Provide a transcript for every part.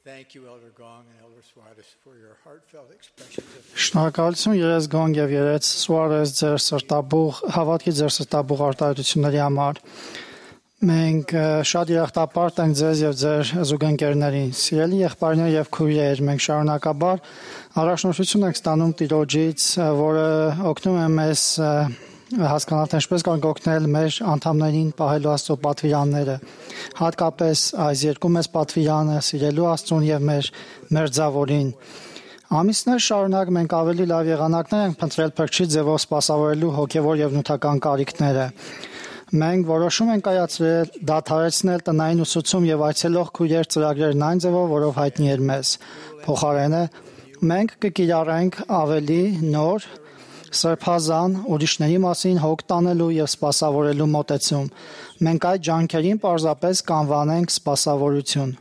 Thank you, Elder Gong and Elder Suarez, for your heartfelt expressions of Շնորհակալություն երես Գոնգ եւ երես Սուարես ձեր սրտաբուխ հավատքի ձեր սրտաբուխ արտահայտությունների համար։ Մենք շատ երախտապարտ ենք ձեզ եւ ձեր զուգընկերներին։ Սիրելի եղբայրներ եւ քույրեր, մենք շարունակաբար առաջնորդություն ենք ստանում Տիրոջից, որը օգնում է մեզ հասկանալ, թե ինչպես կարող օգնել մեր անդամներին պահելու Աստծո պատվիրանները, հատկապես այս երկու մեծ պատվիրանը սիրելու Աստծուն եւ մեր մերձավորին։ Ամիսներ շարունակ մենք ավելի լավ եղանակներ ենք փնտրել փրկչի ձևով սպասավորելու հոգեվոր եւ նյութական կարիքները։ Մենք որոշում ենք կայացրել դադարեցնել տնային ուսուցում եւ այցելող քույրեր ծրագրերն այն ձևով, որով հայտնի էր մեզ։ Փոխարենը մենք կկիրառենք ավելի նոր սրբազան ուրիշների մասին հոգ տանելու եւ սպասավորելու մոտեցում։ Մենք այդ ջանքերին պարզապես կանվանենք սպասավորություն։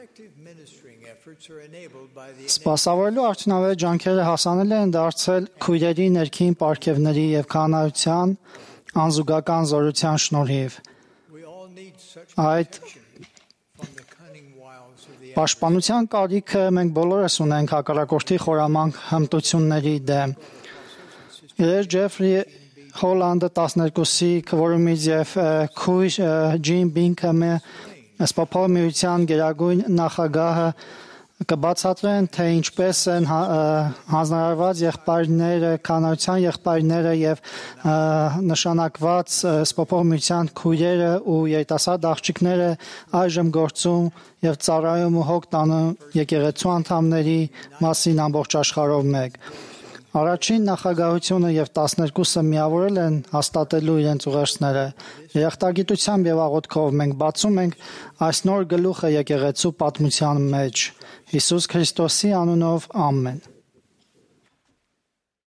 Սպասավորելու արդյունավետ ջանքերը հասանելի են դարձել քույրերի ներքին պարգևների եւ քահանայության անզուգական զորության շնորհիվ։ Այդ պաշտպանության կարիքը մենք բոլորս ունենք հակառակորդի խորամանկ հմտությունների դեմ։ Երբ Ջեֆրի Հոլանդը 12-ի քվորումից եւ քույր Ջին Բինքամը սպապալ միության գերագույն նախագահը կբացատրեն, թե ինչպես են հանձնարարված եղբայրները, կանոնության եղբայրները եւ նշանակված սպապալ միության քույրերը ու երիտասարդ աղջիկները այժմ գործում եւ ծառայում ու հոգ տանում եկեղեցու անդամների մասին ամբողջ աշխարհով մեկ։ Առաջին նախագահությունը եւ 12-ը միավորել են հաստատելու իրենց ուղերձները։ Երախտագիտությամբ եւ աղոթքով մենք բացում ենք այս նոր գլուխը եկեղեցու պատմության մեջ։ Հիսուս Քրիստոսի անունով ամեն։